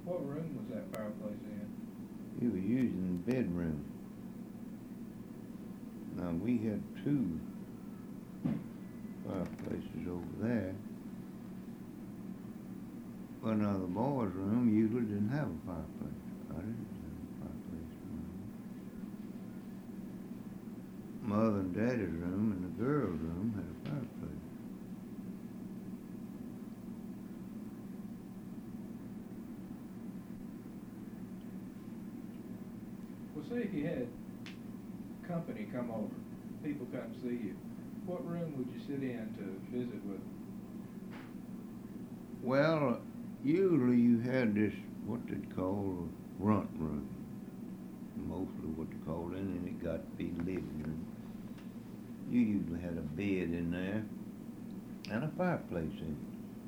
What room was that fireplace in? He was using the bedroom. Now, we had two fireplaces over there. Well, now, the boys' room usually didn't have a fireplace. I didn't have a fireplace in mine. Mother and Daddy's room and the girls' room had a fireplace. Well, say if you had company come over, people come see you, what room would you sit in to visit with them? Well, usually you had this, what they'd call a front room. Mostly what they call it, and then it got to be living room. You usually had a bed in there and a fireplace in it.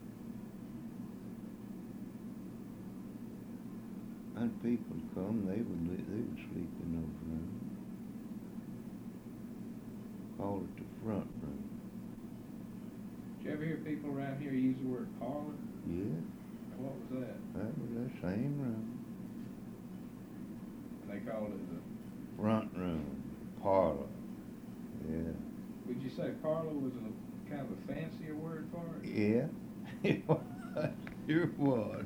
And people come, they would sleep in those rooms. Call it the front room. Did you ever hear people around here use the word parlor? Yeah, And what was that? that was that same room. And they called it the, Front room, parlor. Yeah. would you say parlor was a kind of a fancier word for it? Yeah, it was. Sure was.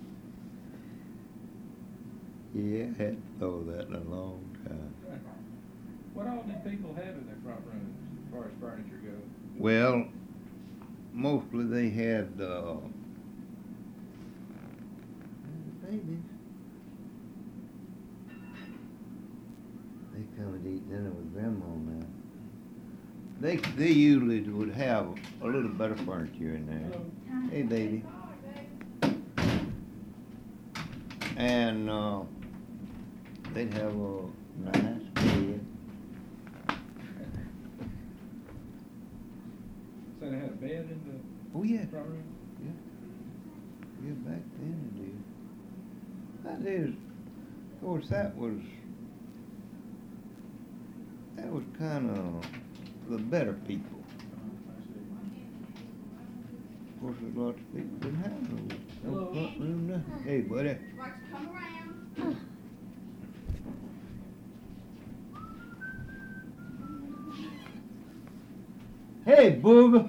Yeah, I hadn't thought of that in a long time. What all did people have in their front rooms as far as furniture goes? Well, mostly they had, babies. They come and eat dinner with grandma now. They usually would have a little better furniture in there. Hello. Hey, baby. And, they'd have a nice bed. So they had a bed in the Oh, yeah. front room? Yeah, back then it did. That is, of course, that was kind of the better people. Of course, there's lots of people didn't have no Hello. front room. Nothing. Hey, buddy. Come around. Hey, booger.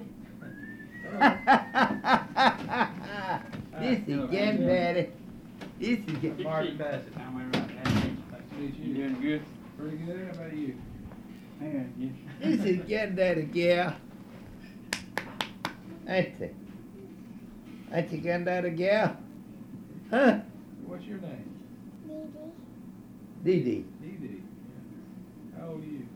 This Hello. is getting better. This is getting. Mark Bassett. How am I right? Nice to Meet You you. doing good? Pretty good. How about you? Yeah. This is getting better, gal. Ain't it? Ain't you getting better, gal? Huh? What's your name? Dee Dee. Dee Dee. How old are you?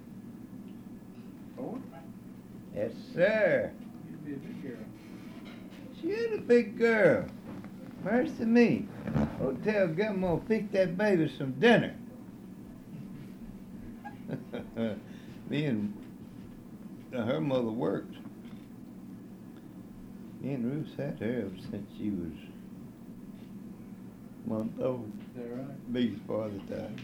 4? Yes, sir. You'd be a big girl. She is a big girl. Mercy me. Oh, tell Grandma fix that baby some dinner. Me and her mother worked. Me and Ruth had her ever since she was a month old. Is that right? Biggest father died.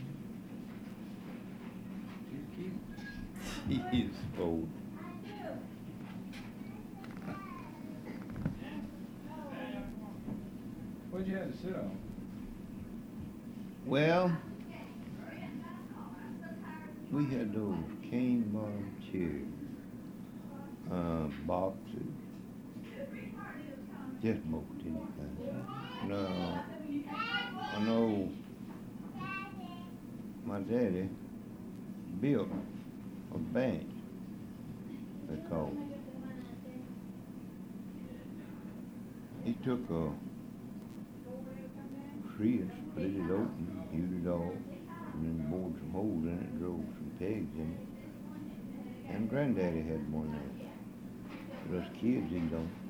She's cute. He is old. What'd you have to sit on? Well, we had those cane bottom chairs, boxes, just most anything. No, I know my daddy built a bench, they called it. He took a tree and split it open, hewed it off, and then bored some holes in it, drove some pegs in it. And Granddaddy had one of those. Us kids, he don't.